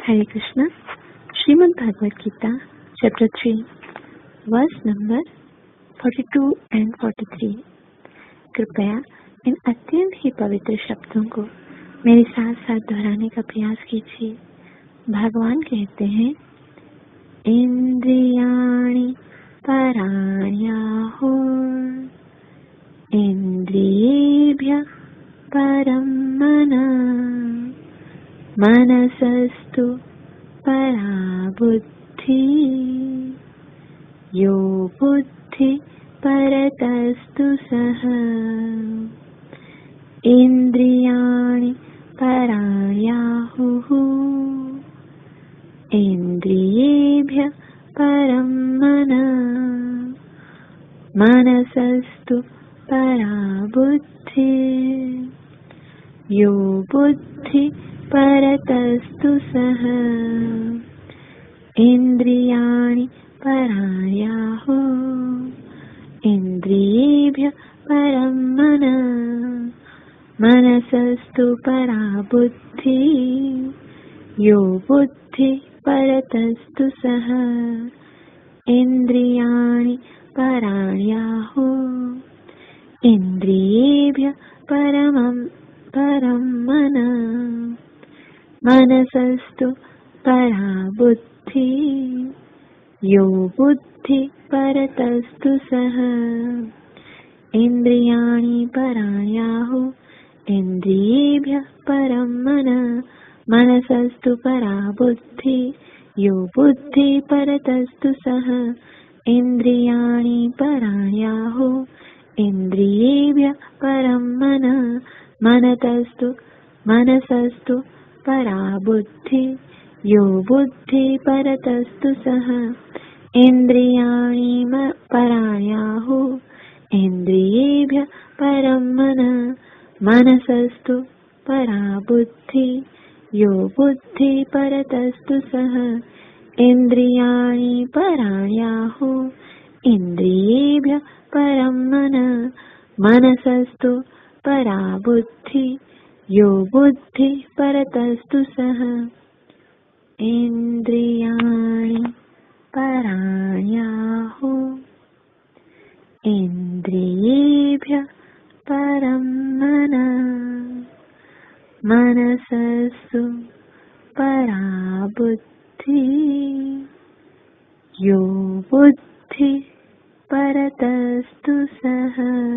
Hare Krishna. Shrimad Bhagavad Gita chapter 3 verse number 42 and 43। कृपया इन अत्यंत ही पवित्र शब्दों को मेरे साथ साथ दोहराने का प्रयास कीजिए। भगवान कहते हैं, इंद्रियाणि पराण्याहुः इंद्रियेभ्यः परं मनः मनसस्तु परा बुद्धिः यो बुद्धि परतस्तु सः। इंद्रियाणि पराण्याहुः इंद्रियेभ्यः परं मनः मनसस्तु परा बुद्धिः यो बुद्धि परतस्तु सः। इंद्रियाणि पराण्याहुः इंद्रियेभ्यः परं मनः मनसस्तु परा बुद्धिः यो बुद्धि परतस्तु सः। इंद्रियाणि पराण्याहुः इंद्रियेभ्यः परं मनः मनसस्तु परा बुद्धिः यो बुद्धि परतस्तु सः। इंद्रियाणि पराण्याहुः इंद्रियेभ्यः परं मनः मनसस्तु परा बुद्धिः यो बुद्धि परतस्तु सः। इंद्रियाणि पराण्याहुः इंद्रियेभ्यः परं मनः मनसस्तु परा बुद्धिः यो बुद्धि परतस्तु सः। इंद्रियाणि पराण्याहुः इंद्रियेभ्यः परं मनः मनसस्तु परा बुद्धिः यो बुद्धि परतस्तु सः। इंद्रियाणि पराण्याहुः इंद्रियेभ्यः परं मनः मनसस्तु परा बुद्धिः यो बुद्धि परतस्तु सः। इंद्रियाणि पराण्याहुः इंद्रियेभ्यः परं मनः मनसस्तु परा बुद्धिः यो बुद्धि परतस्तु सः।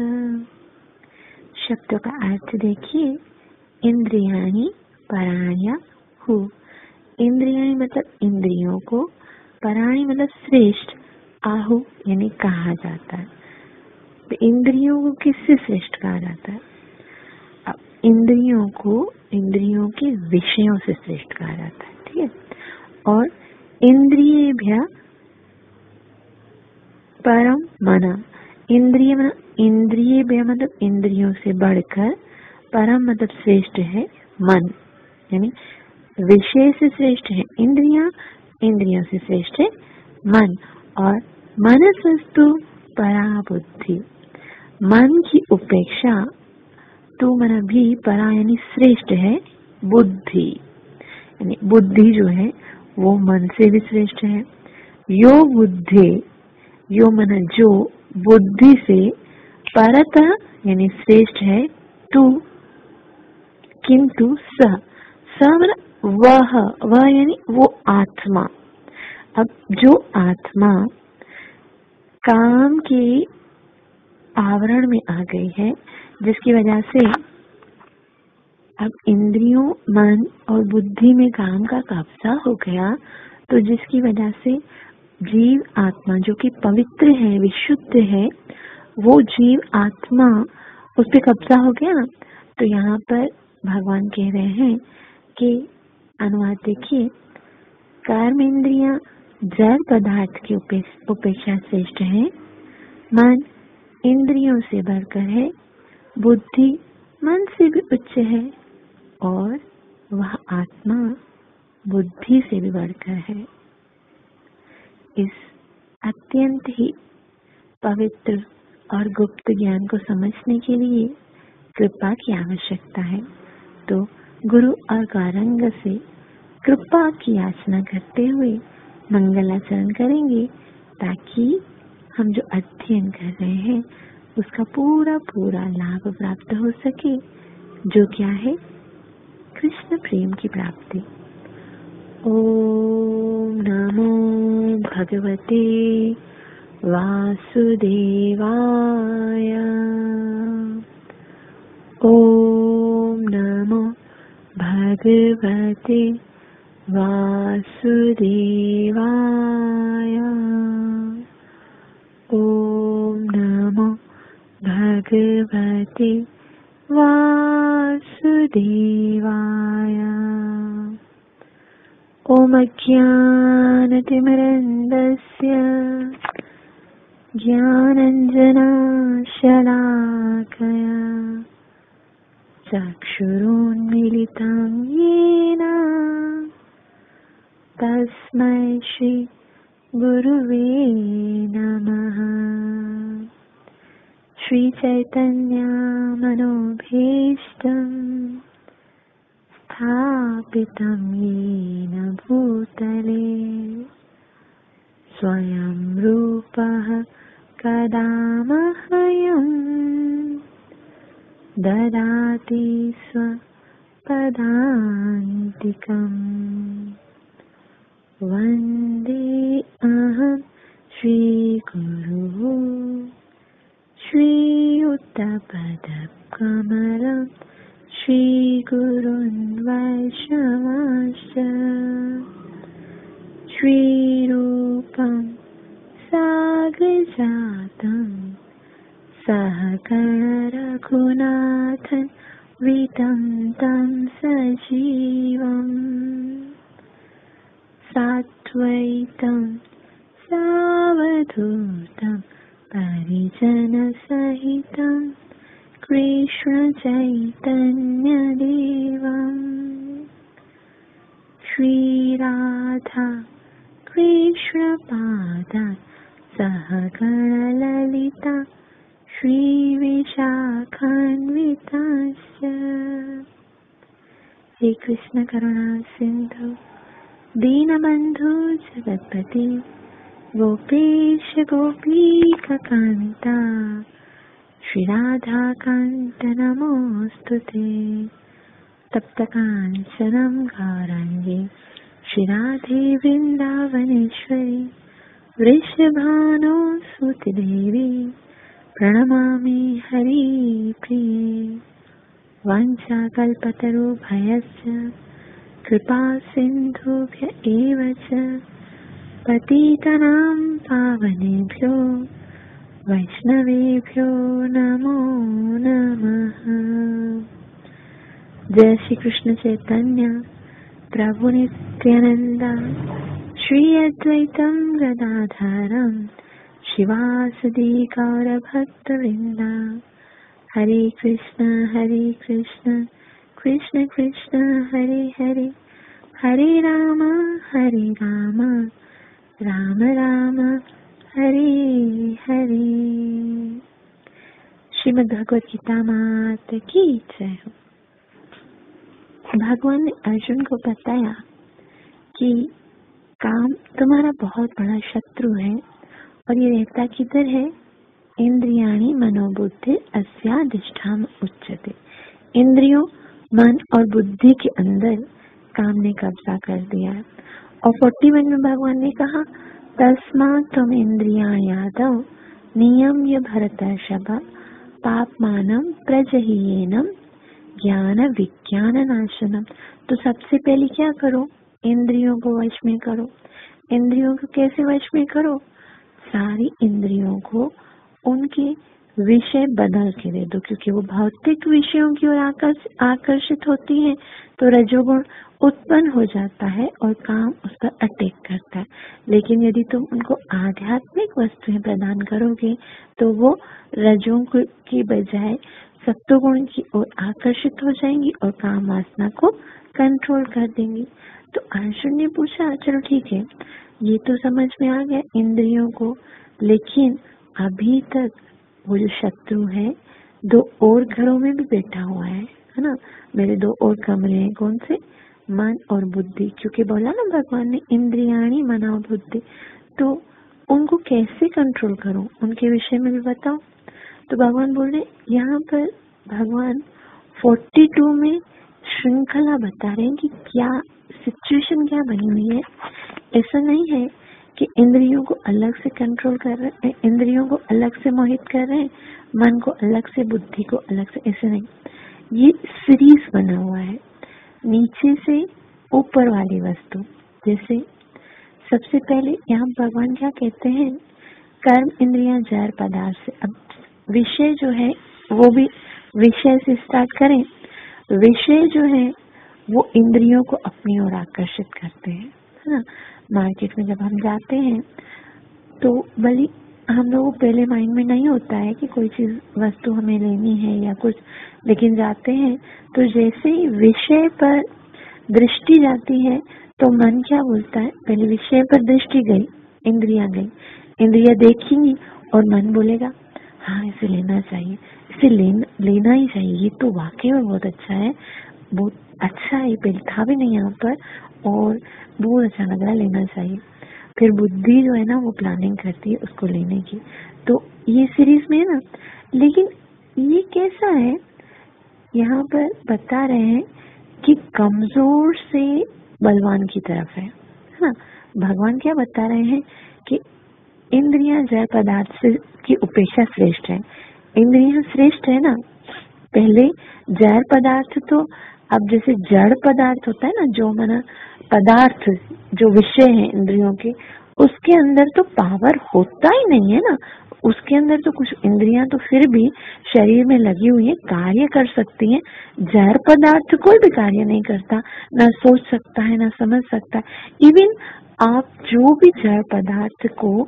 शब्दों का अर्थ देखिए। इंद्रियाणि पराण्याहुः, इंद्रियाणि मतलब इंद्रियों को, पराणी मतलब श्रेष्ठ, आहु यानी कहा जाता है। तो इंद्रियों को किससे श्रेष्ठ कहा जाता है? अब इंद्रियों को इंद्रियों के विषयों से श्रेष्ठ कहा जाता है, ठीक है। और इंद्रियेभ्यः परम मनः, इंद्रियेभ्यः मतलब इंद्रियों से बढ़कर, परम मतलब श्रेष्ठ है, मन यानी विषय से श्रेष्ठ है इंद्रियां, इंद्रियों से श्रेष्ठ है मन। और मनसस्तु परा बुद्धि, मन की उपेक्षा तो मन भी परा यानी श्रेष्ठ है बुद्धि, यानी बुद्धि जो है वो मन से भी श्रेष्ठ है। यो बुद्धि, यो मन जो बुद्धि से, परत यानी श्रेष्ठ है, तू किंतु स वह यानी वो आत्मा। अब जो आत्मा काम के आवरण में आ गई है, जिसकी वजह से अब इंद्रियों, मन और बुद्धि में काम का कब्जा हो गया, तो जिसकी वजह से जीव आत्मा जो कि पवित्र है, विशुद्ध है, वो जीव आत्मा उस पे कब्जा हो गया। तो यहाँ पर भगवान कह रहे हैं कि अनुवाद देखिए, कर्म इंद्रियां जड़ पदार्थ की उपेक्षा श्रेष्ठ है, मन इंद्रियों से बढ़कर है, बुद्धि मन से भी उच्च है, और वह आत्मा बुद्धि से भी बढ़कर है। इस अत्यंत ही पवित्र और गुप्त ज्ञान को समझने के लिए कृपा की आवश्यकता है। तो गुरु और गौरंग से कृपा की याचना करते हुए मंगलाचरण करेंगे ताकि हम जो अध्ययन कर रहे हैं उसका पूरा पूरा लाभ प्राप्त हो सके, जो क्या है कृष्ण प्रेम की प्राप्ति। ओम नमो भगवते वासुदेवाय। ओम नमो भगवते वासुदेवाय। ओम नमो भगवते वासुदेवाय। ओम अज्ञानतिमिरन्धस्य ज्ञानाञ्जनशलाकया चक्षुरुन्मीलितं येन तस्मै श्री गुरुवे नमः। श्री चैतन्य मनोभीष्टं स्थापितं येन भूतले स्वयं रूपः कदा मह्यं ददाति स्वपदान्तिकम्। वन्दे अहं श्रीगुरुः श्रीयुतपदकमलं श्रीगुरुन् वैष्णवांश्च श्रीरूपं साग्रजातं सहगणरघुनाथं वितं तं सजीवम् साद्वैतं सावधूतं परिजनसहितं कृष्णचैतन्यदेवम् श्रीराधा कृष्णपादा सहगणललिता श्रीविशाखान्विताश्च। हे कृष्ण करुणा सिंधु दीनबंधु जगत्पति गोपेश गोपीकान्ता श्री राधा कांत नमोस्तुते। तप्त कांचनं गौरांगी श्री राधे वृंदावनेश्वरी वृषभानुसुते देवी प्रणमामि हरिप्रिये। वाञ्छाकल्पतरुभ्यश्च कृपा सिन्धुभ्य एव च पतितानां पावनेभ्यो वैष्णवेभ्यो नमो नमः। जय श्री कृष्ण चैतन्य प्रभु नित्यानंद श्री अद्वैतं गदाधरं शिवासदि गौरभक्तवृन्द। हरे कृष्ण कृष्ण कृष्ण हरे हरे, हरे राम राम राम हरे हरे। श्रीमद् भगवत गीता माता की जय हो। भगवान ने अर्जुन को बताया कि काम तुम्हारा बहुत बड़ा शत्रु है और ये रहता किधर है? इंद्रियाणि मनोबुद्धि अस्याधिष्ठान उच्यते। इंद्रियों मन और बुद्धि के अंदर काम ने कब्जा कर दिया है। और 41 में भगवान ने कहा तस्मात् त्वम इंद्रियाण्यादौ नियम्य भरतर्षभ पापमानं प्रजह्येनं ज्ञान विज्ञान नाशनम। तो सबसे पहले क्या करो? इंद्रियों को वश में करो। इंद्रियों को कैसे वश में करो? सारी इंद्रियों को उनके विषय बदल के दे दो, क्योंकि वो भौतिक विषयों की ओर आकर्षित होती है तो रजोगुण उत्पन्न हो जाता है और काम उस पर अटैक करता है। लेकिन यदि तुम उनको आध्यात्मिक वस्तुएं प्रदान करोगे तो वो रजों की बजाय सत्वगुण की ओर आकर्षित हो जाएंगी और काम वासना को कंट्रोल कर देंगी। तो अर्जुन ने पूछा चलो ठीक है, ये तो समझ में आ गया इंद्रियों को, लेकिन अभी तक वो जो शत्रु है 2 और घरों में भी बैठा हुआ है ना। मेरे 2 और कमरे हैं, कौन से? मन और बुद्धि, क्योंकि बोला ना भगवान ने इंद्रियाणी मना बुद्धि, तो उनको कैसे कंट्रोल करूं, उनके विषय में भी बताओ। तो भगवान बोल रहे, यहाँ पर भगवान 42 में श्रृंखला बता रहे हैं कि क्या सिचुएशन क्या बनी हुई है। ऐसा नहीं है कि इंद्रियों को अलग से कंट्रोल कर रहे हैं, इंद्रियों को अलग से मोहित कर रहे हैं, मन को अलग से, बुद्धि को अलग से, ऐसे नहीं। ये सीरीज बना हुआ है, नीचे से ऊपर वाली वस्तु। जैसे सबसे पहले यहाँ भगवान क्या कहते हैं, कर्म इंद्रियां जड़ पदार्थ से। अब विषय जो है वो भी विषय से स्टार्ट करें। विषय जो है वो इंद्रियों को अपनी ओर आकर्षित करते हैं, है ना। मार्केट में जब हम जाते हैं तो भले हम लोगों को पहले माइंड में नहीं होता है कि कोई चीज वस्तु हमें लेनी है या कुछ, लेकिन जाते हैं तो जैसे ही विषय पर दृष्टि जाती है तो मन क्या बोलता है, पहले विषय पर दृष्टि गई, इंद्रियां गई, इंद्रियां देखेंगी और मन बोलेगा हाँ इसे लेना चाहिए, इसे लेना ही चाहिए, ये तो वाकई में बहुत अच्छा है, बहुत अच्छा है, पहले था भी नहीं यहाँ पर और बहुत अच्छा लग रहा है, लेना चाहिए। फिर बुद्धि जो है ना वो प्लानिंग करती है उसको लेने की। तो ये सीरीज में है ना, लेकिन ये कैसा है, यहाँ पर बता रहे हैं कि कमजोर से बलवान की तरफ है ना। भगवान क्या बता रहे हैं कि इंद्रियां जड़ पदार्थ से की उपेक्षा श्रेष्ठ है। इंद्रियां श्रेष्ठ है ना, पहले जड़ पदार्थ, तो अब जैसे जड़ पदार्थ होता है ना, जो माना पदार्थ जो विषय है इंद्रियों के, उसके अंदर तो पावर होता ही नहीं है ना, उसके अंदर तो कुछ इंद्रियां तो फिर भी शरीर में लगी हुई है, कार्य कर सकती हैं। जड़ पदार्थ कोई भी कार्य नहीं करता, ना सोच सकता है, ना समझ सकता है। इवन आप जो भी जड़ पदार्थ को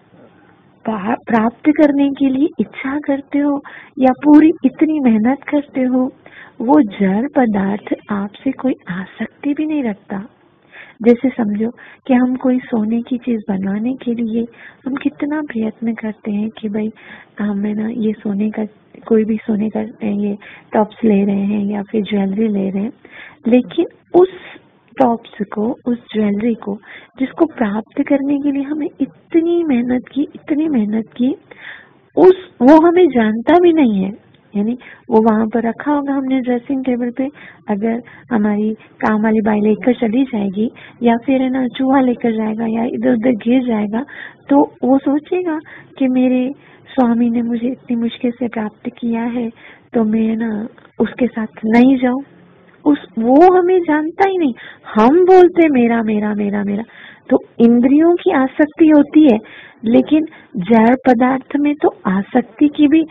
प्राप्त करने के लिए इच्छा करते हो या पूरी इतनी मेहनत करते हो, वो जड़ पदार्थ आपसे कोई आसक्ति भी नहीं रखता। जैसे समझो कि हम कोई सोने की चीज बनवाने के लिए हम कितना प्रयत्न करते हैं कि भाई हमें ना ये सोने का, कोई भी सोने का ये टॉप्स ले रहे हैं या फिर ज्वेलरी ले रहे हैं, लेकिन उस टॉप्स को, उस ज्वेलरी को जिसको प्राप्त करने के लिए हमें इतनी मेहनत की, वो हमें जानता भी नहीं है। यानी वो वहां पर रखा होगा हमने ड्रेसिंग टेबल पे, अगर हमारी काम वाली बाई लेकर चली जाएगी या फिर है ना चूहा लेकर जाएगा या इधर उधर गिर जाएगा, तो वो सोचेगा कि मेरे स्वामी ने मुझे इतनी मुश्किल से प्राप्त किया है तो मैं ना उसके साथ नहीं जाऊं। वो हमें जानता ही नहीं, हम बोलते मेरा मेरा मेरा मेरा। तो इंद्रियों की आसक्ति होती है, लेकिन जड़ पदार्थ में तो आसक्ति की भी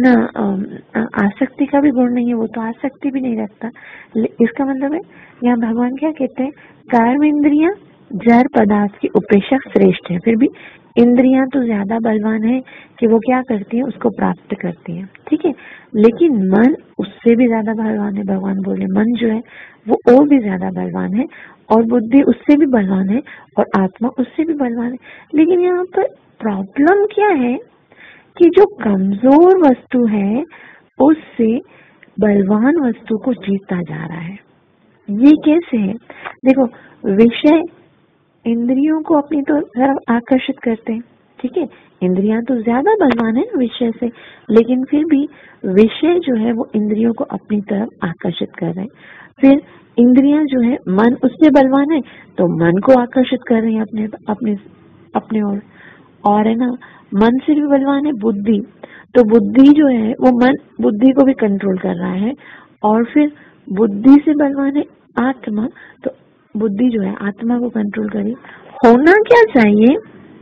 आसक्ति का भी गुण नहीं है, वो तो आसक्ति भी नहीं रखता। इसका मतलब है यहाँ भगवान क्या कहते हैं, कर्म इंद्रियां जड़ पदार्थ की उपेक्षा श्रेष्ठ है। फिर भी इंद्रियां तो ज्यादा बलवान है कि वो क्या करती है, उसको प्राप्त करती है, ठीक है। लेकिन मन उससे भी ज्यादा बलवान है। भगवान बोले मन जो है वो और भी ज्यादा बलवान है, और बुद्धि उससे भी बलवान है, और आत्मा उससे भी बलवान है। लेकिन यहाँ पर प्रॉब्लम क्या है कि जो कमजोर वस्तु है उससे बलवान वस्तु को जीता जा रहा है। ये कैसे है, देखो विषय इंद्रियों को अपनी तरफ आकर्षित करते हैं, ठीक है। इंद्रियां तो ज्यादा बलवान है विषय से, लेकिन फिर भी विषय जो है वो इंद्रियों को अपनी तरफ आकर्षित कर रहे हैं। फिर इंद्रियां जो है, मन उससे बलवान है तो मन को आकर्षित कर रहे हैं अपने अपने अपने ओर, और है ना मन से भी बलवान है बुद्धि, तो बुद्धि जो है वो मन बुद्धि को भी कंट्रोल कर रहा है। और फिर बुद्धि से बलवान है आत्मा, तो बुद्धि जो है आत्मा को कंट्रोल करे। होना क्या चाहिए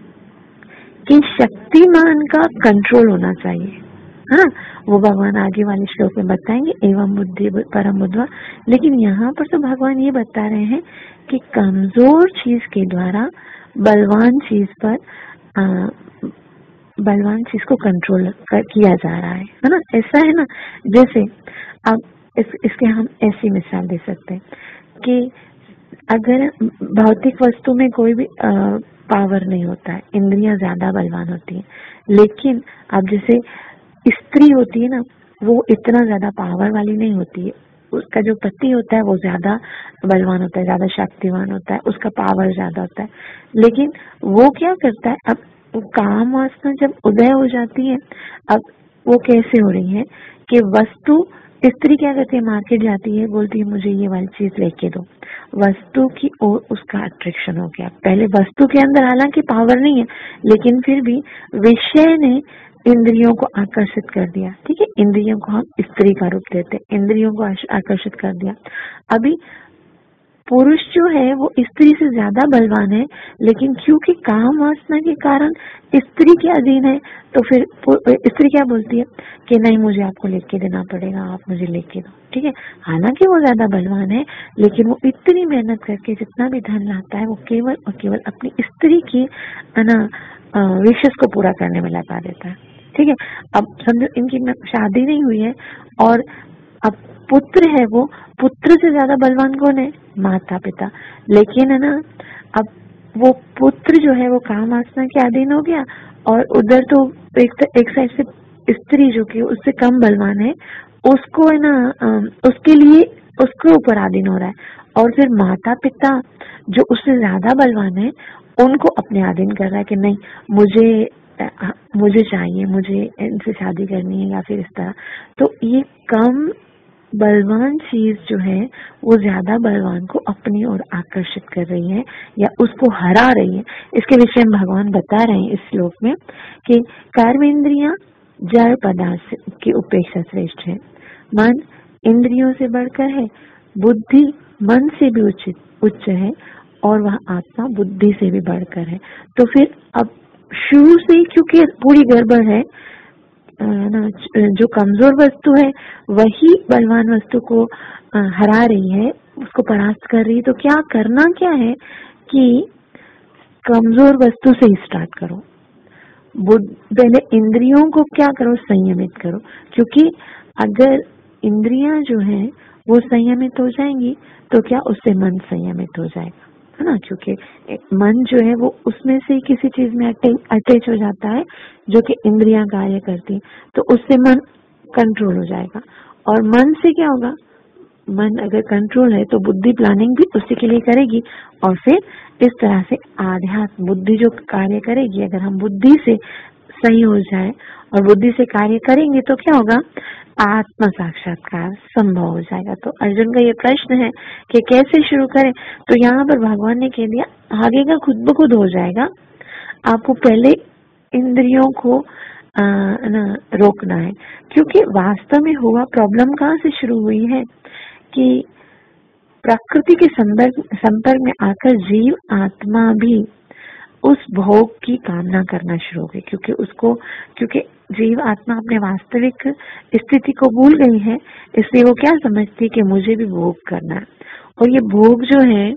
कि शक्तिमान का कंट्रोल होना चाहिए, हाँ, वो भगवान आगे वाले श्लोक में बताएंगे, एवं बुद्धि परम बुद्धवा। लेकिन यहाँ पर तो भगवान ये बता रहे हैं कि कमजोर चीज के द्वारा बलवान चीज को कंट्रोल किया जा रहा है ना। ऐसा है ना, जैसे अब इसके हम ऐसी मिसाल दे सकते हैं कि अगर भौतिक वस्तु में कोई भी पावर नहीं होता है, इंद्रियां ज्यादा बलवान होती हैं, लेकिन अब जैसे स्त्री होती है ना, वो इतना ज्यादा पावर वाली नहीं होती है, उसका जो पति होता है वो ज्यादा बलवान होता है, ज्यादा शक्तिवान होता है, उसका पावर ज्यादा होता है। लेकिन वो क्या करता है, अब वो काम वासना जब उदय हो जाती है, अब वो कैसे हो रही है कि वस्तु, स्त्री क्या करती है, मार्केट जाती है, बोलती है मुझे ये वाली चीज लेके दो, वस्तु की ओर उसका अट्रैक्शन हो गया। पहले वस्तु के अंदर हालांकि पावर नहीं है, लेकिन फिर भी विषय ने इंद्रियों को आकर्षित कर दिया। ठीक है, इंद्रियों को हम स्त्री का रूप देते, इंद्रियों को आकर्षित कर दिया। अभी पुरुष जो है वो स्त्री से ज्यादा बलवान है, लेकिन क्योंकि काम वासना के कारण स्त्री के अधीन है, तो फिर स्त्री क्या बोलती है कि नहीं मुझे आपको लेके देना पड़ेगा, आप मुझे लेके दो। ठीक है, हालांकि वो ज्यादा बलवान है, लेकिन वो इतनी मेहनत करके जितना भी धन लाता है वो केवल और केवल अपनी स्त्री की विशेष को पूरा करने में लगा देता है। ठीक है, अब समझो इनकी शादी नहीं हुई है और अब पुत्र है, वो पुत्र से ज्यादा बलवान कौन है, माता पिता। लेकिन है ना, अब वो पुत्र जो है वो काम वासना के अधीन हो गया, और उधर तो एक साइड से स्त्री जो कि उससे कम बलवान है, उसको है ना उसके लिए उसके ऊपर अधीन हो रहा है, और फिर माता पिता जो उससे ज्यादा बलवान है उनको अपने अधीन कर रहा है कि नहीं मुझे चाहिए, मुझे इनसे शादी करनी है, या फिर इस तरह। तो ये कम बलवान चीज जो है वो ज्यादा बलवान को अपनी ओर आकर्षित कर रही है या उसको हरा रही है। इसके विषय में भगवान बता रहे हैं इस श्लोक में कि कर्मेंद्रियां जड़ पदार्थ की उपेक्षा श्रेष्ठ है, मन इंद्रियों से बढ़कर है, बुद्धि मन से भी उच्च है, और वह आत्मा बुद्धि से भी बढ़कर है। तो फिर अब शुरू से ही क्योंकि पूरी गड़बड़ है ना, जो कमजोर वस्तु है वही बलवान वस्तु को हरा रही है, उसको परास्त कर रही है। तो क्या करना क्या है कि कमजोर वस्तु से ही स्टार्ट करो, पहले इंद्रियों को क्या करो, संयमित करो। क्योंकि अगर इंद्रियां जो है वो संयमित हो जाएंगी तो क्या उससे मन संयमित हो जाएगा, है ना। क्योंकि मन जो है वो उसमें से किसी चीज में अटैच हो जाता है जो कि इंद्रियां कार्य करती है, तो उससे मन कंट्रोल हो जाएगा। और मन से क्या होगा, मन अगर कंट्रोल है तो बुद्धि प्लानिंग भी उसी के लिए करेगी, और फिर इस तरह से आध्यात्म बुद्धि जो कार्य करेगी। अगर हम बुद्धि से सही हो जाए और बुद्धि से कार्य करेंगे तो क्या होगा, आत्म साक्षात्कार संभव हो जाएगा। तो अर्जुन का ये प्रश्न है कि कैसे शुरू करें, तो यहाँ पर भगवान ने कह दिया आगे का खुद ब खुद हो जाएगा। आपको पहले इंद्रियों को ना रोकना है, क्योंकि वास्तव में हुआ प्रॉब्लम कहाँ से शुरू हुई है कि प्रकृति के संपर्क में आकर जीव आत्मा भी उस भोग की कामना करना शुरू हो गई। क्योंकि जीव आत्मा अपने वास्तविक स्थिति को भूल गई है, इसलिए वो क्या समझती है कि मुझे भी भोग करना है। और ये भोग जो है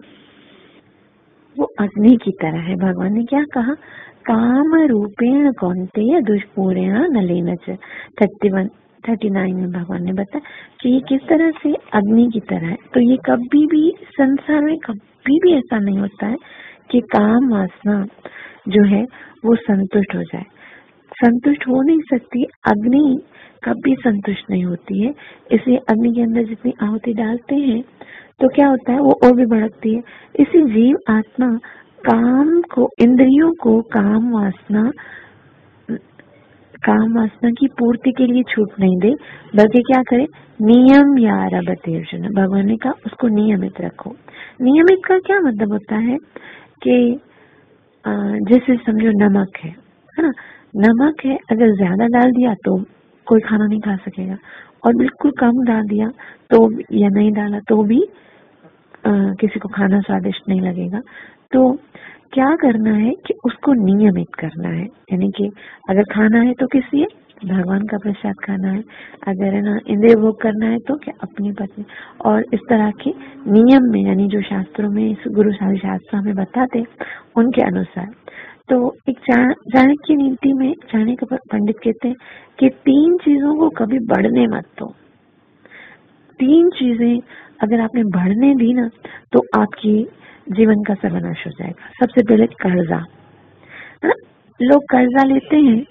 वो अग्नि की तरह है। भगवान ने क्या कहा, काम रूपेण कौन्तेय दुष्पूरेण नलेन च। 39 में भगवान ने बताया कि ये किस तरह से अग्नि की तरह है। तो ये कभी भी संसार में कभी भी ऐसा नहीं होता है कि काम वासना जो है वो संतुष्ट हो जाए, संतुष्ट हो नहीं सकती। अग्नि कभी संतुष्ट नहीं होती है, इसलिए अग्नि के अंदर जितनी आहुति डालते हैं तो क्या होता है, वो और भी भड़कती है। इसी जीव आत्मा काम को, इंद्रियों को काम वासना की पूर्ति के लिए छूट नहीं दे, बल्कि क्या करे, नियम या रबते अर्जुन। भगवान ने कहा उसको नियमित रखो। नियमित का क्या मतलब होता है कि जैसे समझो नमक है ना, नमक है, अगर ज्यादा डाल दिया तो कोई खाना नहीं खा सकेगा, और बिल्कुल कम डाल दिया तो या नहीं डाला तो भी किसी को खाना स्वादिष्ट नहीं लगेगा। तो क्या करना है कि उसको नियमित करना है, यानी कि अगर खाना है तो किस लिए, भगवान का प्रसाद खाना है। अगर है ना इंद्रिय भोग करना है तो क्या, अपनी पत्नी। और इस तरह के नियम में, यानी जो शास्त्रों में गुरु शास्त्र हमें बताते उनके अनुसार। तो एक चाणक्य नीति में चाणक्य पंडित कहते हैं कि 3 चीजों को कभी बढ़ने मत दो। 3 चीजें अगर आपने बढ़ने दी ना तो आपकी जीवन का सर्वनाश हो जाएगा। सबसे पहले कर्जा, है ना, लोग कर्जा लेते हैं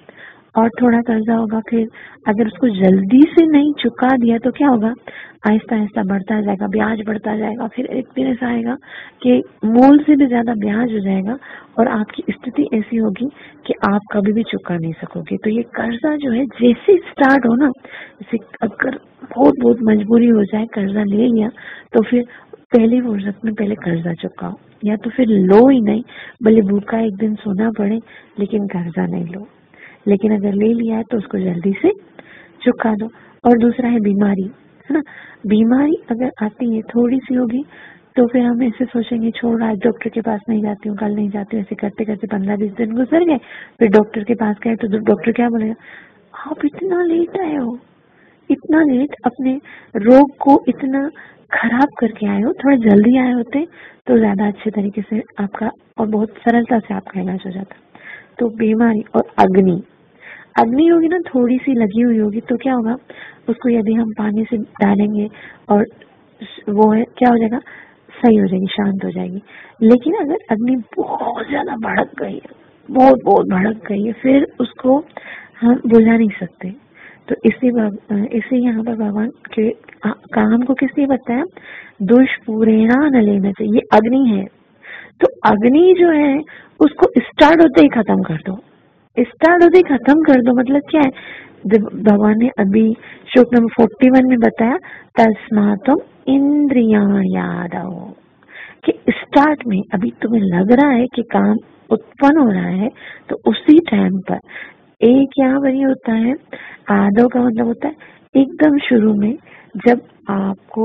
और थोड़ा कर्जा होगा, फिर अगर उसको जल्दी से नहीं चुका दिया तो क्या होगा, आहिस्ता आहिस्ता बढ़ता जाएगा, ब्याज बढ़ता जाएगा, फिर एक दिन ऐसा आएगा कि मूल से भी ज्यादा ब्याज हो जाएगा और आपकी स्थिति ऐसी होगी कि आप कभी भी चुका नहीं सकोगे। तो ये कर्जा जो है जैसे स्टार्ट हो ना, जैसे अगर बहुत बहुत मजबूरी हो जाए, कर्जा ले लिया, तो फिर पहली फुर्सत में पहले कर्जा चुकाओ, या तो फिर लो ही नहीं, भले भूखा एक दिन सोना पड़े लेकिन कर्जा नहीं लो। लेकिन अगर ले लिया है तो उसको जल्दी से चुका दो। और दूसरा है बीमारी, है ना। बीमारी अगर आती है, थोड़ी सी होगी, तो फिर हम ऐसे सोचेंगे छोड़, आज डॉक्टर के पास नहीं जाती हूँ, कल नहीं जाती हूँ, ऐसे करते करते 15-20 दिन गुजर गए। फिर डॉक्टर के पास गए तो डॉक्टर क्या बोलेगा, आप इतना लेट आए हो, इतना लेट, अपने रोग को इतना खराब करके आए हो, थोड़ा जल्दी आए होते तो ज्यादा अच्छे तरीके से आपका और बहुत सरलता से आपका इलाज हो जाता। तो बीमारी और अग्नि, अग्नि होगी ना, थोड़ी सी लगी हुई होगी, तो क्या होगा, उसको यदि हम पानी से डालेंगे और वो है क्या हो जाएगा, सही हो जाएगी, शांत हो जाएगी। लेकिन अगर अग्नि बहुत ज्यादा भड़क गई है, बहुत बहुत भड़क गई है, फिर उसको हम बुझा नहीं सकते। तो इसे यहाँ पर भगवान के काम को किसने बताया, दुष्पूरेणा न लेना चाहिए, ये अग्नि है। तो अग्नि जो है उसको स्टार्ट होते ही खत्म कर दो, स्टार्ट होते ही खत्म कर दो। मतलब क्या है, जब भगवान ने अभी श्लोक नंबर 41 में बताया, तस्मात्म इंद्रियाणयादौ, कि स्टार्ट में अभी तुम्हें लग रहा है कि काम उत्पन्न हो रहा है, तो उसी टाइम पर एक यहाँ पर ये होता है, आदौ का मतलब होता है एकदम शुरू में, जब आपको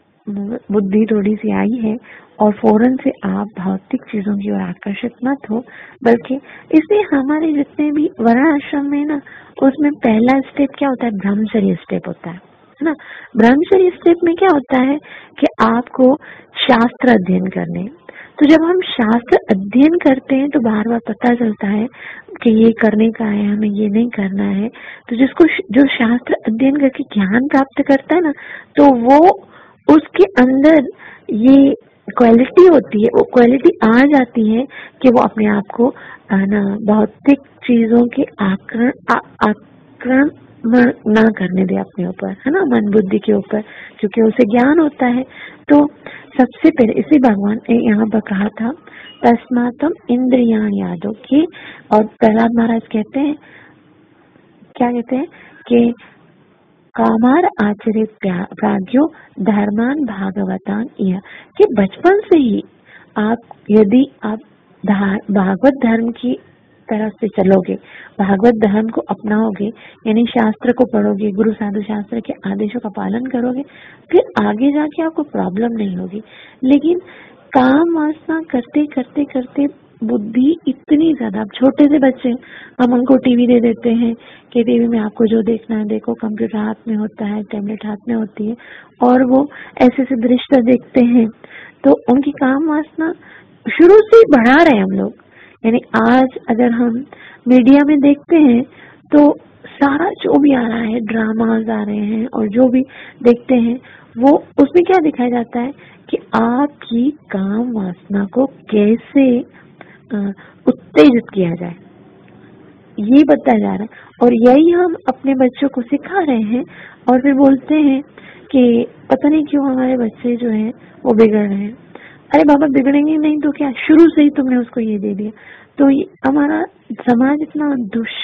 बुद्धि थोड़ी सी आई है और फौरन से आप भौतिक चीजों की ओर आकर्षित मत हो, बल्कि इसलिए हमारे जितने भी वर्ण आश्रम में ना, उसमें पहला स्टेप क्या होता है, ब्रह्मचर्य स्टेप होता है ना। ब्रह्मचर्य स्टेप में क्या होता है कि आपको शास्त्र अध्ययन करने। तो जब हम शास्त्र अध्ययन करते हैं तो बार बार पता चलता है कि ये करने का है, हमें ये नहीं करना है। तो जो शास्त्र अध्ययन करके ज्ञान प्राप्त करता है ना, तो वो उसके अंदर ये क्वालिटी होती है, वो क्वालिटी आ जाती है कि वो अपने आप को ना भौतिक चीजों के आक्रमण ना करने दे अपने ऊपर, है ना, मन बुद्धि के ऊपर, क्योंकि उसे ज्ञान होता है। तो सबसे पहले इसी भगवान ने यहाँ पर कहा था, तस्मात्म इंद्रियाणयादौ की। और प्रहलाद महाराज कहते हैं, क्या कहते हैं कि कामार आचरित प्राज्ञो धर्मान भागवतान यह, कि बचपन से ही यदि आप भागवत धर्म की तरफ से चलोगे, भागवत धर्म को अपनाओगे, यानी शास्त्र को पढ़ोगे, गुरु साधु शास्त्र के आदेशों का पालन करोगे, फिर आगे जाके आपको प्रॉब्लम नहीं होगी। लेकिन काम वासना करते करते करते बुद्धि इतनी ज्यादा, छोटे से बच्चे हम उनको टीवी दे देते हैं कि टीवी में आपको जो देखना है देखो, कंप्यूटर हाथ में होता है, टैबलेट हाथ में होती है, और वो ऐसे से दृश्य देखते हैं। तो उनकी काम वासना शुरू से ही बढ़ा रहे हैं हम लोग। यानी आज अगर हम मीडिया में देखते हैं तो सारा जो भी आ रहा है, ड्रामाज आ रहे हैं और जो भी देखते हैं, वो उसमें क्या दिखाया जाता है कि आपकी काम वासना को कैसे उत्तेजित किया जाए, ये बताया जा रहा है। और यही हम अपने बच्चों को सिखा रहे हैं, और फिर बोलते हैं कि पता नहीं क्यों हमारे बच्चे जो हैं वो बिगड़ रहे हैं। अरे बाबा, बिगड़ेंगे नहीं तो क्या, शुरू से ही तुमने उसको ये दे दिया। तो हमारा समाज इतना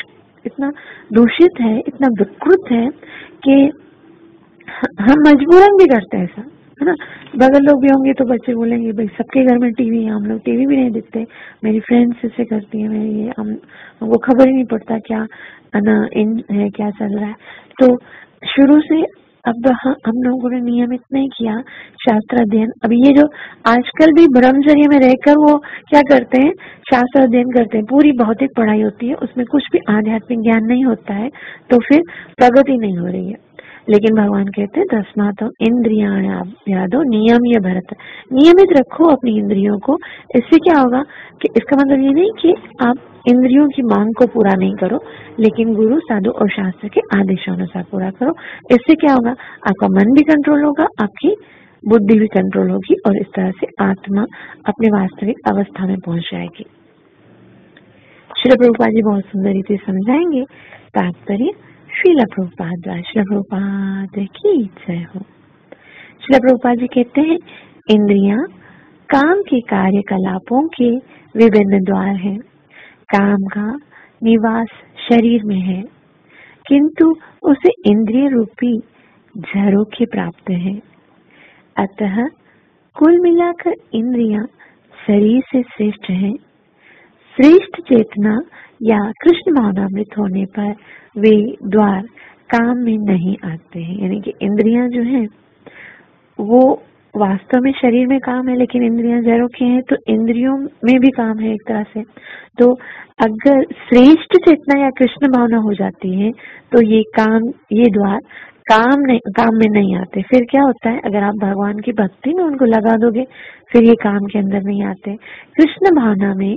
दूषित है, इतना विकृत है कि हम मजबूरन भी करते हैं ऐसा, है ना। बगल लोग भी होंगे तो बच्चे बोलेंगे भाई सबके घर में टीवी है, हम लोग टीवी भी नहीं देखते, मेरी फ्रेंड्स ऐसे करती है, मेरी हमको खबर ही नहीं पड़ता क्या ना इन है, क्या चल रहा है। तो शुरू से अब हम लोगों ने नियमित नहीं किया शास्त्र अध्ययन। अभी ये जो आजकल भी ब्रह्मचर्य में रहकर वो क्या करते हैं, शास्त्र अध्ययन करते हैं, पूरी भौतिक पढ़ाई होती है, उसमें कुछ भी आध्यात्मिक ज्ञान नहीं होता है, तो फिर प्रगति नहीं हो रही है। लेकिन भगवान कहते हैं तस्मात् इंद्रियाणयादौ नियम्य भरत, नियमित रखो अपनी इंद्रियों को। इससे क्या होगा कि इसका मतलब ये नहीं कि आप इंद्रियों की मांग को पूरा नहीं करो, लेकिन गुरु साधु और शास्त्र के आदेशानुसार पूरा करो। इससे क्या होगा, आपका मन भी कंट्रोल होगा, आपकी बुद्धि भी कंट्रोल होगी, और इस तरह से आत्मा अपने वास्तविक अवस्था में पहुंच जाएगी। श्रील प्रभुपाद जी बहुत सुंदर रीति समझाएंगे। तात्पर्य श्रील प्रभुपाद द्वारा। श्रील प्रभुपाद की जय हो। श्रील प्रभुपाद जी कहते हैं, इंद्रियां काम के कार्यकलापों के विभिन्न द्वार हैं। काम का निवास शरीर में है, किंतु उसे इंद्रिय रूपी झरोखे प्राप्त है। अतः कुल मिलाकर इंद्रियां शरीर से श्रेष्ठ हैं। श्रेष्ठ चेतना या कृष्ण भावनामृत होने पर वे द्वार काम में नहीं आते हैं। यानी कि इंद्रियां जो हैं वो वास्तव में शरीर में काम है, लेकिन इंद्रियां झरोखे हैं, तो इंद्रियों में भी काम है एक तरह से। तो अगर श्रेष्ठ चेतना या कृष्ण भावना हो जाती है तो ये द्वार काम में नहीं आते। फिर क्या होता है, अगर आप भगवान की भक्ति में उनको लगा दोगे फिर ये काम के अंदर नहीं आते। कृष्ण भावना में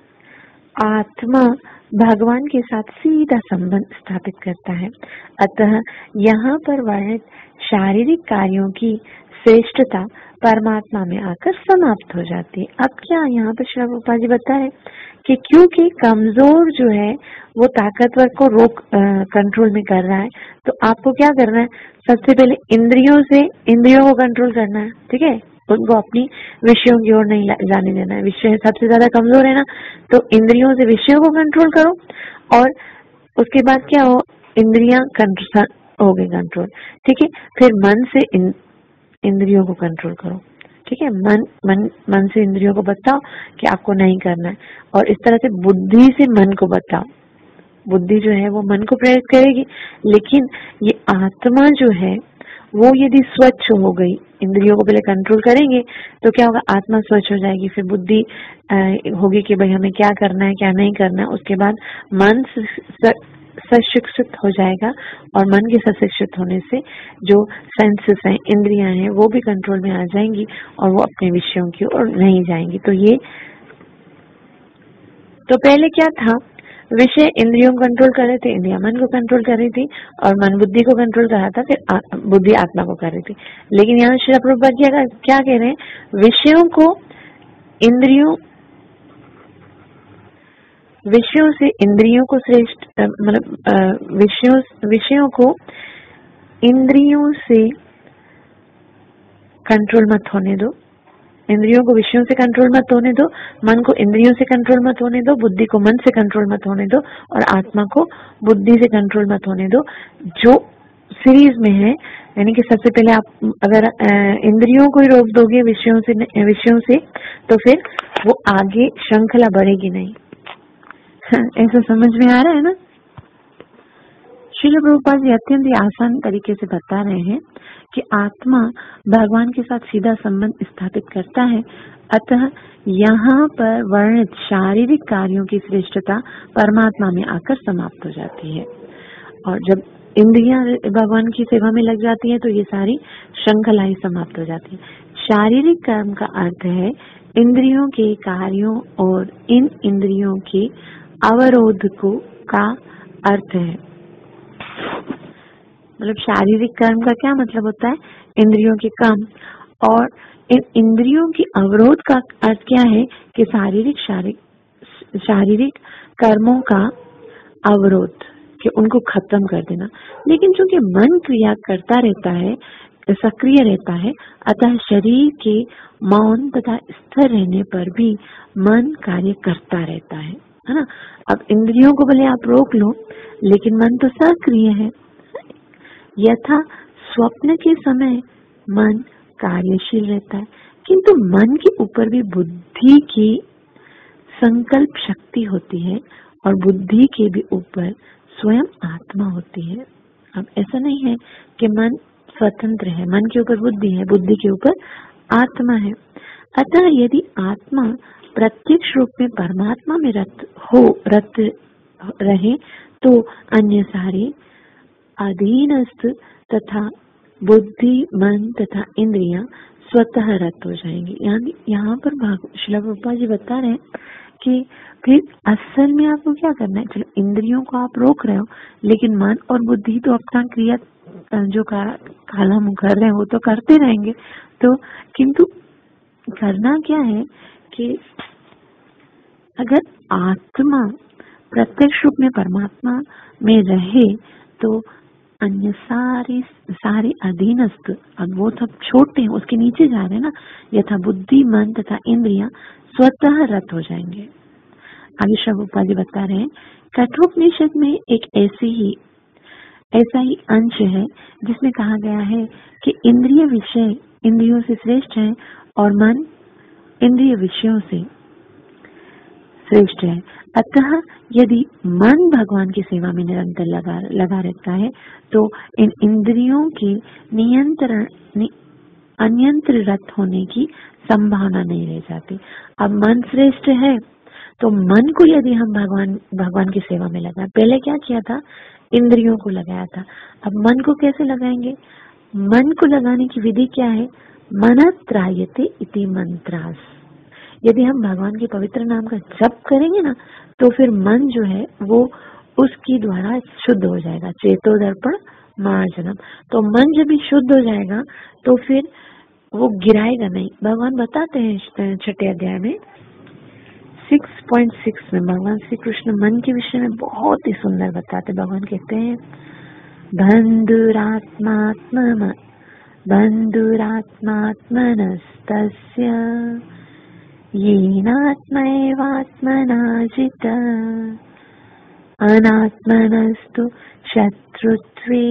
आत्मा भगवान के साथ सीधा संबंध स्थापित करता है। अतः यहाँ पर वर्णित शारीरिक कार्यों की श्रेष्ठता परमात्मा में आकर समाप्त हो जाती है। अब क्या यहाँ पर श्री प्रभुपाद जी बता रहे कि क्योंकि कमजोर जो है वो ताकतवर को कंट्रोल में कर रहा है, तो आपको क्या करना है, सबसे पहले इंद्रियों को कंट्रोल करना है। ठीक है, उनको अपनी विषयों की ओर नहीं जाने देना है। विषय सबसे ज्यादा कमजोर है ना, तो इंद्रियों से विषयों को कंट्रोल करो, और उसके बाद क्या हो, इंद्रियां हो गई कंट्रोल। ठीक है, फिर मन से इंद्रियों को कंट्रोल करो। ठीक है, मन से इंद्रियों को बताओ कि आपको नहीं करना है, और इस तरह से बुद्धि से मन को बताओ। बुद्धि जो है वो मन को प्रेरित करेगी, लेकिन ये आत्मा जो है वो यदि स्वच्छ हो गई, इंद्रियों को पहले कंट्रोल करेंगे तो क्या होगा, आत्मा स्वच्छ हो जाएगी। फिर बुद्धि होगी कि भाई हमें क्या करना है क्या नहीं करना है। उसके बाद मन सशिक्षित हो जाएगा, और मन के सशिक्षित होने से जो सेंसेस हैं, इंद्रियां हैं, वो भी कंट्रोल में आ जाएंगी और वो अपने विषयों की ओर नहीं जाएंगी। तो पहले क्या था, विषय इंद्रियों को कंट्रोल कर रहे थे, इंद्रिया मन को कंट्रोल कर रही थी, और मन बुद्धि को कंट्रोल कर रहा था, फिर बुद्धि आत्मा को कर रही थी। लेकिन यहाँ श्री प्रभुपाद जी क्या कह रहे हैं, विषयों से इंद्रियों को श्रेष्ठ, मतलब विषयों को इंद्रियों से कंट्रोल मत होने दो। इंद्रियों को विषयों से कंट्रोल मत होने दो, मन को इंद्रियों से कंट्रोल मत होने दो, बुद्धि को मन से कंट्रोल मत होने दो, और आत्मा को बुद्धि से कंट्रोल मत होने दो। जो सीरीज में है, यानी कि सबसे पहले आप अगर इंद्रियों को ही रोक दोगे विषयों से, तो फिर वो आगे श्रृंखला बढ़ेगी नहीं। ऐसा समझ में आ रहा है ना। श्रील प्रभुपाद जी अत्यंत ही आसान तरीके से बता रहे हैं कि आत्मा भगवान के साथ सीधा संबंध स्थापित करता है। अतः यहाँ पर वर्णित शारीरिक कार्यों की श्रेष्ठता परमात्मा में आकर समाप्त हो जाती है, और जब इंद्रियां भगवान की सेवा में लग जाती है तो ये सारी श्रृंखला ही समाप्त हो जाती है। शारीरिक कर्म का अर्थ है इंद्रियों के कार्यों और इन इंद्रियों के अवरोध का अर्थ है। मतलब शारीरिक कर्म का क्या मतलब होता है, इंद्रियों के काम, और इन इंद्रियों की अवरोध का अर्थ क्या है कि शारीरिक कर्मों का अवरोध, कि उनको खत्म कर देना। लेकिन चूंकि मन क्रिया करता रहता है, सक्रिय रहता है, अतः शरीर के मौन तथा स्थिर रहने पर भी मन कार्य करता रहता है ना। अब इंद्रियों को भले आप रोक लो, लेकिन मन तो सक्रिय है। यथा स्वप्न के समय मन कार्यशील रहता है, किंतु मन के ऊपर भी बुद्धि की संकल्प शक्ति होती है, और बुद्धि के भी ऊपर स्वयं आत्मा होती है। अब ऐसा नहीं है कि मन स्वतंत्र है, मन के ऊपर बुद्धि है, बुद्धि के ऊपर आत्मा है। अतः यदि आत्मा प्रत्यक्ष रूप में परमात्मा में रत रहे, तो अन्य सारे अधीनस्थ तथा बुद्धि, मन तथा इंद्रियां स्वतः रत हो जाएंगी। यहाँ पर श्रील प्रभुपाद जी बता रहे हैं कि फिर असल में आपको क्या करना है। चलो इंद्रियों को आप रोक रहे हो, लेकिन मन और बुद्धि तो अपना क्रिया जो कालम कर रहे हैं वो तो करते रहेंगे। तो किंतु करना क्या है कि अगर आत्मा प्रत्यक्ष रूप में परमात्मा में रहे तो अन्य सारे अधीनस्थ, अब वो सब छोटे हैं, उसके नीचे जा रहे हैं ना, यथा बुद्धि, मन तथा इंद्रियां स्वतः रत हो जाएंगे। आगे प्रभुपाद जी बता रहे हैं, कठोपनिषद में एक ऐसा ही अंश है जिसमें कहा गया है कि इंद्रिय विषय इंद्रियों से श्रेष्ठ है और मन इंद्रिय विषयों से श्रेष्ठ है। अतः यदि मन भगवान की सेवा में निरंतर लगा रहता है तो इन इंद्रियों के अनियंत्रित होने की संभावना नहीं रह जाती। अब मन श्रेष्ठ है तो मन को यदि हम भगवान की सेवा में लगाए, पहले क्या किया था, इंद्रियों को लगाया था, अब मन को कैसे लगाएंगे? मन को लगाने की विधि क्या है? मनत्रायते इति मंत्रास। यदि हम भगवान के पवित्र नाम का जप करेंगे ना तो फिर मन जो है वो उसकी द्वारा शुद्ध हो जाएगा। चेतो दर्पण मार्जनम, तो मन जब भी शुद्ध हो जाएगा तो फिर वो गिराएगा नहीं। भगवान बताते हैं 6 अध्याय में 6.6 में भगवान श्री कृष्ण मन के विषय में बहुत ही सुंदर बताते। भगवान कहते हैं, बंधुरात्मात्मनस्तस्य येनात्मैवात्मना जिता अनात्मनस्तु शत्रुत्वे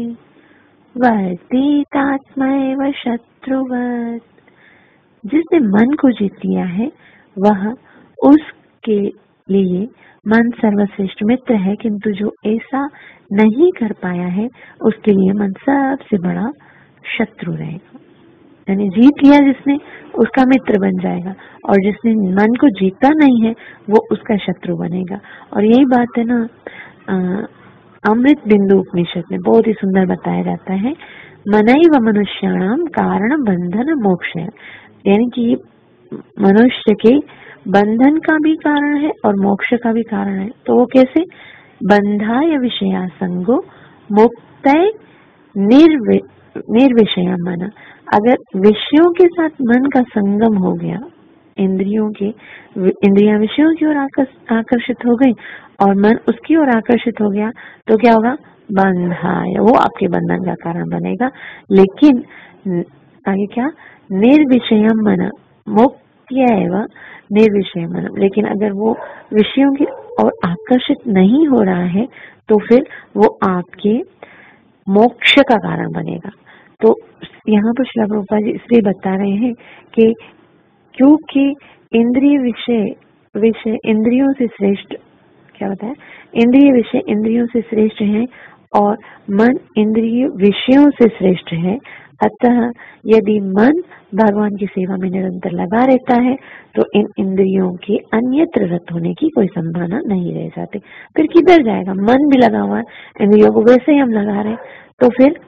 वर्तितात्मैव शत्रुवत्। जिसने मन को जीत लिया है वह उसके लिए मन सर्वश्रेष्ठ मित्र है, किंतु जो ऐसा नहीं कर पाया है उसके लिए मन सबसे बड़ा शत्रु रहेगा। यानी जीत लिया जिसने उसका मित्र बन जाएगा और जिसने मन को जीता नहीं है वो उसका शत्रु बनेगा। और यही बात है ना, अमृत बिंदु उपनिषद में बहुत ही सुंदर बताया जाता है, मनैव मनुष्याणाम कारण बंधन मोक्ष है। यानी कि मनुष्य के बंधन का भी कारण है और मोक्ष का भी कारण है। तो वो कैसे? बंधाय विषयासंगो मुक्तय निर्विषय मन। अगर विषयों के साथ मन का संगम हो गया, इंद्रियां विषयों की ओर आकर्षित हो गई और मन उसकी ओर आकर्षित हो गया तो क्या होगा? बंधाय, वो आपके बंधन का कारण बनेगा। लेकिन आगे क्या? निर्विषयम मन मुक्त्यैव निर्विषय मन। लेकिन अगर वो विषयों की ओर आकर्षित नहीं हो रहा है तो फिर वो आपके मोक्ष का कारण बनेगा। तो यहाँ पर श्रील प्रभुपाद जी इसलिए बता रहे हैं कि क्योंकि इंद्रिय विषय इंद्रियों से श्रेष्ठ, क्या बताया? इंद्रिय विषय इंद्रियों से श्रेष्ठ है और मन इंद्रिय विषयों से श्रेष्ठ है। अतः यदि मन भगवान की सेवा में निरंतर लगा रहता है तो इन इंद्रियों के अन्यत्र रत होने की कोई संभावना नहीं रह जाती। फिर किधर जाएगा? मन भी लगा हुआ है, इंद्रियों को वैसे ही हम लगा रहे हैं, तो फिर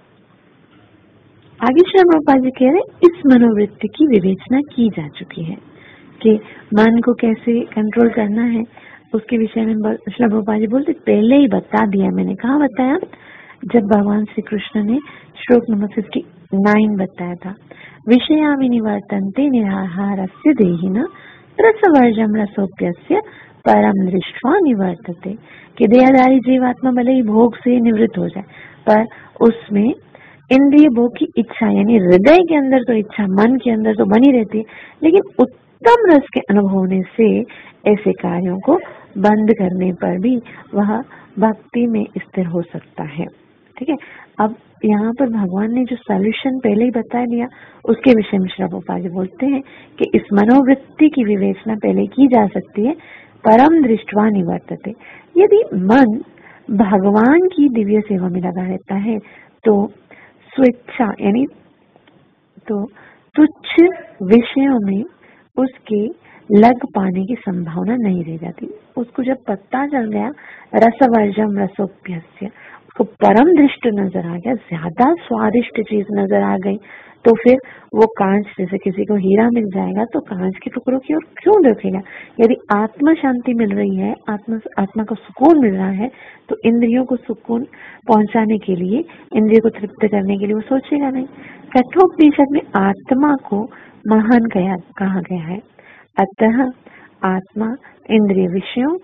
आगे श्री प्रभुपाद जी कह रहे इस मनोवृत्ति की विवेचना की जा चुकी है कि मन को कैसे कंट्रोल करना है। उसके विषय में श्री प्रभुपाद जी बोलते पहले ही बता दिया। मैंने कहा बताया? जब भगवान श्री कृष्ण ने श्लोक नंबर 59 बताया था, विषया विनिवर्तन्ते निराहारस्य देहिनः रसवर्जम रसोप्यस्य परम दृष्ट्वा निवर्तते, कि देहधारी जीवात्मा भले ही भोग से निवृत्त हो जाए पर उसमें इंद्रिय भोग की इच्छा, यानी हृदय के अंदर तो इच्छा, मन के अंदर तो बनी रहती है, लेकिन उत्तम रस के अनुभव होने से ऐसे कार्यों को बंद करने पर भी वह भक्ति में स्थिर हो सकता है। ठीक है, अब यहाँ पर भगवान ने जो सॉल्यूशन पहले ही बता दिया उसके विषय में श्री प्रभुपाद जी बोलते हैं कि इस मनोवृत्ति की विवेचना पहले की जा सकती है। परम दृष्ट्वा निवर्तते, यदि मन भगवान की दिव्य सेवा में लगा रहता है तो स्वेच्छा यानी तो तुच्छ विषयों में उसके लग पाने की संभावना नहीं रह जाती। उसको जब पता चल गया रसवर्जम रसोप्यस्य, उसको परम दृष्ट नजर आ गया, ज्यादा स्वादिष्ट चीज नजर आ गई, तो फिर वो कांच, जैसे किसी को हीरा मिल जाएगा तो कांच के टुकड़ों की ओर क्यों देखेगा? यदि आत्मा शांति मिल रही है, आत्मा को सुकून मिल रहा है तो इंद्रियों को सुकून पहुंचाने के लिए, इंद्रियों को तृप्त करने के लिए वो सोचेगा नहीं। कठोपनिषद में आत्मा को महान कहा गया है। अतः आत्मा इंद्रिय विषयों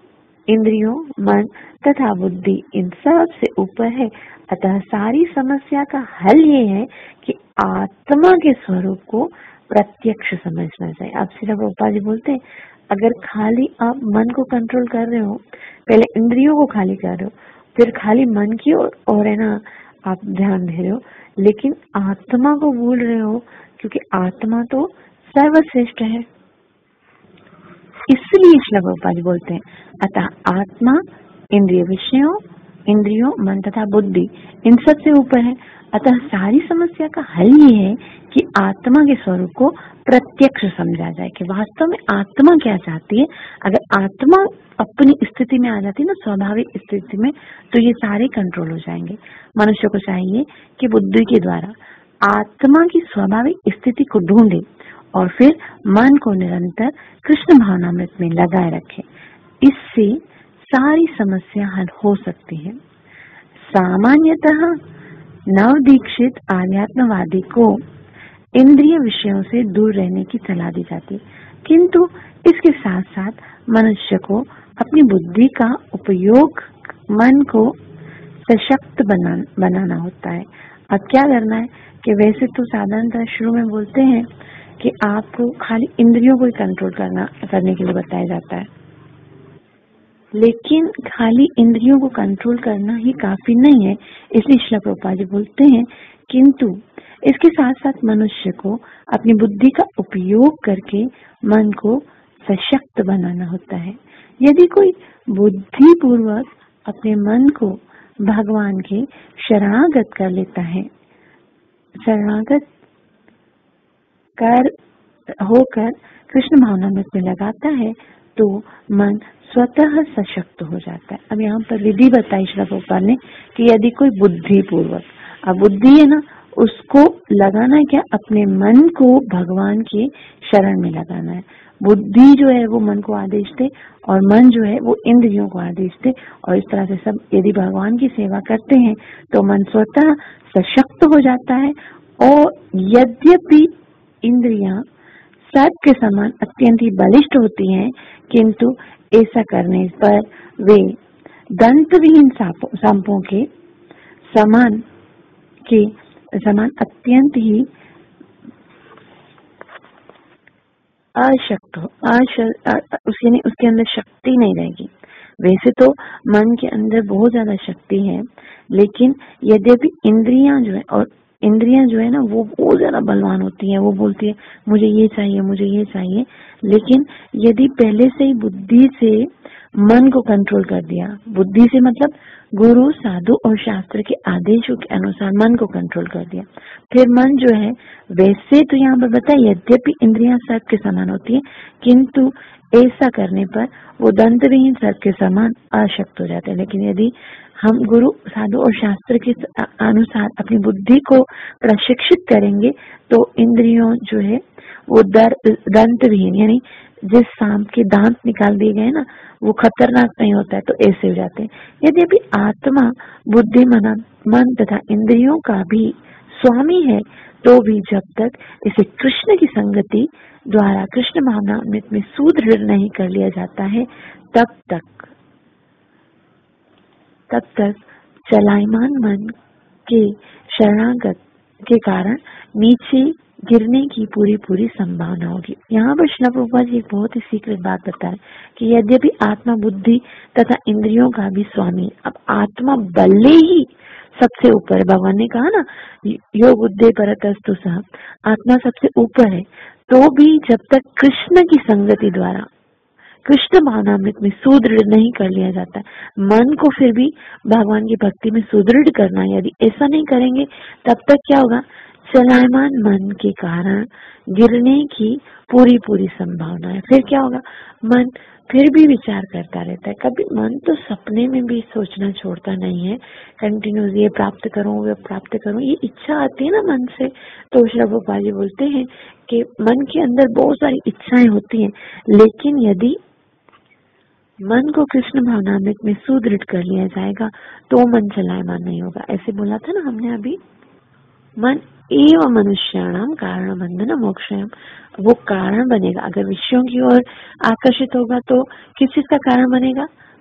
इंद्रियों, मन तथा बुद्धि इन सब से ऊपर है। अतः सारी समस्या का हल ये है कि आत्मा के स्वरूप को प्रत्यक्ष समझना चाहिए। आप सिर्फ रूपा जी बोलते हैं, अगर खाली आप मन को कंट्रोल कर रहे हो, पहले इंद्रियों को खाली कर रहे हो, फिर खाली मन की और है ना आप ध्यान दे रहे हो, लेकिन आत्मा को भूल रहे हो, क्योंकि आत्मा तो सर्वश्रेष्ठ है। इसलिए श्री प्रभुपाद बोलते हैं, अतः आत्मा इंद्रियों, मन तथा बुद्धि इन सब से ऊपर है। अतः सारी समस्या का हल ये है कि आत्मा के स्वरूप को प्रत्यक्ष समझा जाए कि वास्तव में आत्मा क्या चाहती है। अगर आत्मा अपनी स्थिति में आ जाती है ना, स्वाभाविक स्थिति में, तो ये सारे कंट्रोल हो जाएंगे। मनुष्य को चाहिए कि बुद्धि के द्वारा आत्मा की स्वाभाविक स्थिति को ढूंढे और फिर मन को निरंतर कृष्ण भावनामृत में लगाए रखे। इससे सारी समस्या हल हो सकती है। सामान्यतः नव दीक्षित आध्यात्मवादी को इंद्रिय विषयों से दूर रहने की सलाह दी जाती है, किंतु इसके साथ साथ मनुष्य को अपनी बुद्धि का उपयोग मन को सशक्त बनाना होता है। अब क्या करना है कि वैसे तो साधारणतः शुरू में बोलते हैं कि आपको खाली इंद्रियों को ही कंट्रोल करने के लिए बताया जाता है, लेकिन खाली इंद्रियों को कंट्रोल करना ही काफी नहीं है। इसलिए श्री प्रभुपाद जी बोलते हैं, किंतु इसके साथ साथ मनुष्य को अपनी बुद्धि का उपयोग करके मन को सशक्त बनाना होता है। यदि कोई बुद्धि पूर्वक अपने मन को भगवान के शरणागत कर लेता है, शरणागत कर होकर कृष्ण भावनामृत में लगाता है, तो मन स्वतः सशक्त हो जाता है। अब यहाँ पर विधि बताई श्री प्रभुपाद ने कि यदि कोई बुद्धि पूर्वक, अब बुद्धि है ना, उसको लगाना क्या, अपने मन को भगवान के शरण में लगाना है। बुद्धि जो है वो मन को आदेश दे और मन जो है वो इंद्रियों को आदेश दे, और इस तरह से सब यदि भगवान की सेवा करते हैं तो मन स्वतः सशक्त हो जाता है। और यद्यपि इंद्रियां सर्प के समान अत्यंत ही बलिष्ठ होती हैं, किंतु ऐसा करने पर वे दंतविहीन सांपों के समान अत्यंत ही उसके अंदर शक्ति नहीं रहेगी। वैसे तो मन के अंदर बहुत ज्यादा शक्ति है, लेकिन यद्यपि इंद्रियां जो है ना, वो बहुत ज्यादा बलवान होती हैं। वो बोलती है मुझे ये चाहिए, मुझे ये चाहिए, लेकिन यदि पहले से ही बुद्धि से मन को कंट्रोल कर दिया, बुद्धि से मतलब गुरु, साधु और शास्त्र के आदेशों के अनुसार मन को कंट्रोल कर दिया, फिर मन जो है, वैसे तो यहाँ पर बताया यद्यपि इंद्रियां सर्प के समान होती है, किंतु ऐसा करने पर वो दंतविहीन सर्प के समान अशक्त हो जाते हैं। लेकिन यदि हम गुरु, साधु और शास्त्र के अनुसार अपनी बुद्धि को प्रशिक्षित करेंगे, तो इंद्रियों जो है वो दंतविहीन, यानी जिस सांप के दांत निकाल दिए गए ना, वो खतरनाक नहीं होता है, तो ऐसे हो जाते हैं। यद्यपि आत्मा, बुद्धि, मन तथा इंद्रियों का भी स्वामी है, तो भी जब तक इसे कृष्ण की संगति द्वारा कृष्ण भावनामृत में सुदृढ़ नहीं कर लिया जाता है, तब तक चलायमान मन के शरणागत के कारण नीचे गिरने की पूरी संभावना होगी। यहाँ पर श्रील प्रभुपाद जी एक बहुत ही सीक्रेट बात बताए कि यद्यपि आत्मा, बुद्धि तथा इंद्रियों का भी स्वामी, अब आत्मा भले ही सबसे ऊपर है, भगवान ने कहा ना यो बुद्धे परतस्तु सह, आत्मा सबसे ऊपर है, तो भी जब तक कृष्ण की संगति द्वारा कृष्ण भावनामृत में सुदृढ़ नहीं कर लिया जाता है, मन को फिर भी भगवान की भक्ति में सुदृढ़ करना, यदि ऐसा नहीं करेंगे, तब तक क्या होगा, चलायमान मन के कारण गिरने की पूरी संभावना है। फिर क्या होगा, मन फिर भी विचार करता रहता है। कभी मन तो सपने में भी सोचना छोड़ता नहीं है, कंटिन्यूस ये प्राप्त करूं, वो प्राप्त करूं, ये इच्छा आती है ना मन से। तो श्री प्रभुपाद जी बोलते हैं कि मन के अंदर बहुत सारी इच्छाएं होती हैं, लेकिन यदि मन को कृष्ण भावनामृत में सुदृढ़ कर लिया जाएगा तो मन चलायमान नहीं होगा। ऐसे बोला था ना हमने अभी, मन एवं मनुष्याणाम कारण बंधन मोक्षयम, वो कारण बनेगा। अगर विषयों की ओर आकर्षित होगा तो किस चीज का कारण बनेगा,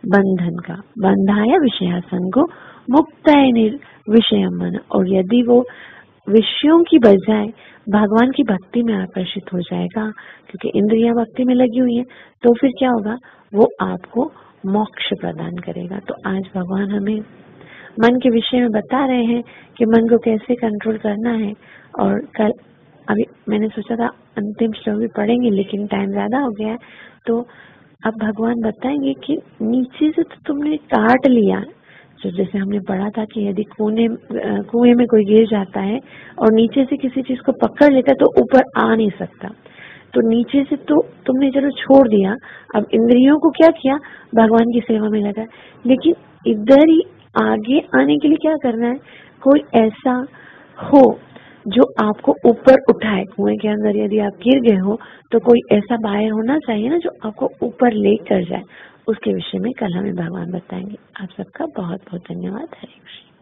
बंधन का। बंधाया विषयासंगो मुक्ताय निर्विषयम मन। और यदि वो विषयों की बजाय भगवान की भक्ति में आकर्षित हो जाएगा, क्योंकि इंद्रियां भक्ति में लगी हुई है, तो फिर क्या होगा, वो आपको मोक्ष प्रदान करेगा। तो आज भगवान हमें मन के विषय में बता रहे हैं कि मन को कैसे कंट्रोल करना है। और कल अभी मैंने सोचा था अंतिम श्लोक भी पढ़ेंगे, लेकिन टाइम ज्यादा हो गया है, तो अब भगवान बताएंगे कि नीचे से तो तुमने काट लिया, तो जैसे हमने पढ़ा था कि यदि कुएं में कोई गिर जाता है और नीचे से किसी चीज को पकड़ लेता है तो ऊपर आ नहीं सकता। तो नीचे से तो तुमने चलो छोड़ दिया, अब इंद्रियों को क्या किया, भगवान की सेवा में लगा। लेकिन इधर ही आगे आने के लिए क्या करना है, कोई ऐसा हो जो आपको ऊपर उठाए। कुएं के अंदर यदि आप गिर गए हो तो कोई ऐसा बाहर होना चाहिए ना जो आपको ऊपर लेकर जाए। उसके विषय में कल हमें भगवान बताएंगे। आप सबका बहुत बहुत धन्यवाद। हरे कृष्ण।